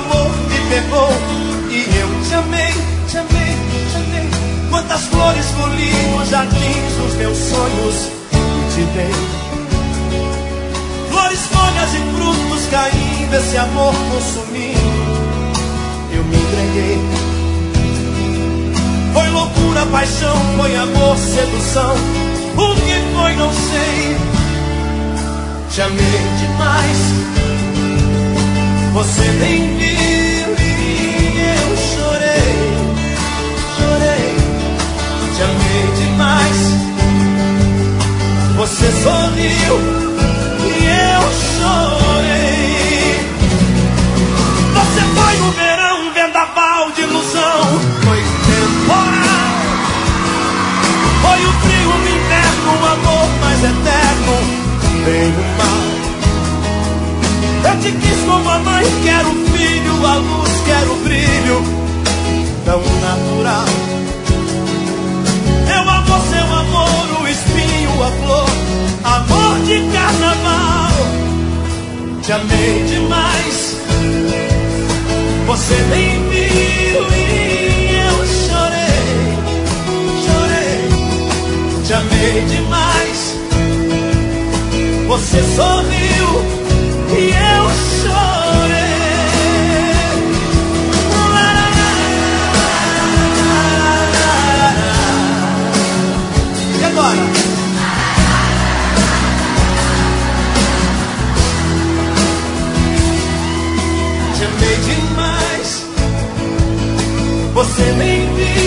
amor me pegou e eu te amei, te amei, te amei. Quantas flores colhi nos jardins dos meus sonhos e te dei. Flores, folhas e frutos caindo, esse amor consumindo, eu me entreguei. Foi loucura, paixão, foi amor, sedução. O que foi não sei. Te amei demais, você nem viu e eu chorei, chorei. Te amei demais, você sorriu e eu chorei. Você foi no verão, um vendaval de ilusão. Foi temporal, foi o frio no inverno, o amor mais eterno, bem o mal. Eu te quis como a mãe quer o filho, a luz quer o brilho, tão natural. Eu amo seu amor, o espinho, a flor, amor de carnaval. Te amei demais, você nem viu e eu chorei, chorei. Te amei demais, você sorriu e eu chorei. E agora? Te amei demais, você nem viu